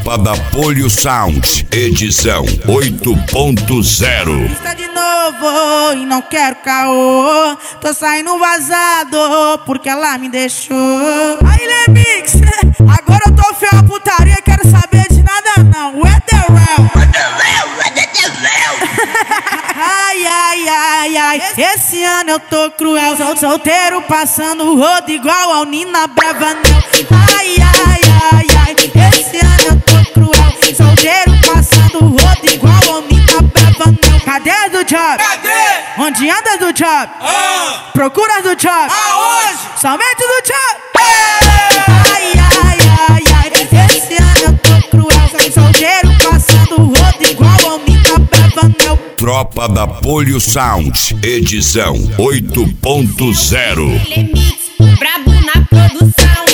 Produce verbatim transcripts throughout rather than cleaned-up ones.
Tropa da Polio Sound, edição oito ponto zero. Está de novo e não quero caô. Tô saindo vazado porque ela me deixou. Aí, Lemix, agora eu tô feio a putaria. Quero saber de nada não. Where the real? Where the real? Where the real? Ai, ai, ai, ai. Esse ano eu tô cruel. Sol solteiro passando o rodo igual ao Nina Bravanel. Ai, ai, ai, ai. Esse ano eu tô cruel. Solteiro passando o rodo igual ao Nina Bravanel. Cadê do job? Cadê? Onde anda do job? Ah. Procura do job? Aonde? Somente do job? Ei. Ai, ai, ai, ai. Esse ano eu tô cruel. Solteiro passando o rodo igual ao Nina Bravanel. Tropa da Polio Sound, edição oito ponto zero. Lemix, brabo na produção.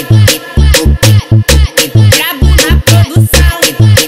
Brabo na produção.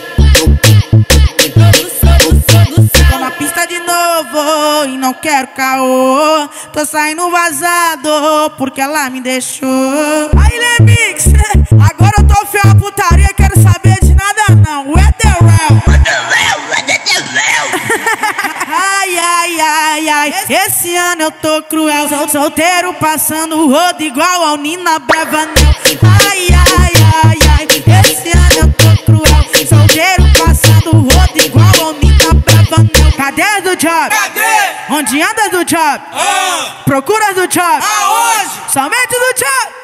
Produção, produção. Tô na pista de novo e não quero caô. Tô saindo vazado porque ela me deixou. Aí, Lemix, agora eu tô feio a putaria. Quero saber de nada não. Where the real? Where the real? Where the real? Ai, ai, ai, ai. Esse ano eu tô cruel. Sol solteiro passando o rodo igual ao Nina Bravanel. Ai, ai, ai, ai. Esse ano eu tô cruel. Solteiro passando o rodo igual ao Nina Bravanel. Cadê do job? Cadê? Onde anda do job? Ah. Procura do job? Aonde? Somente do job?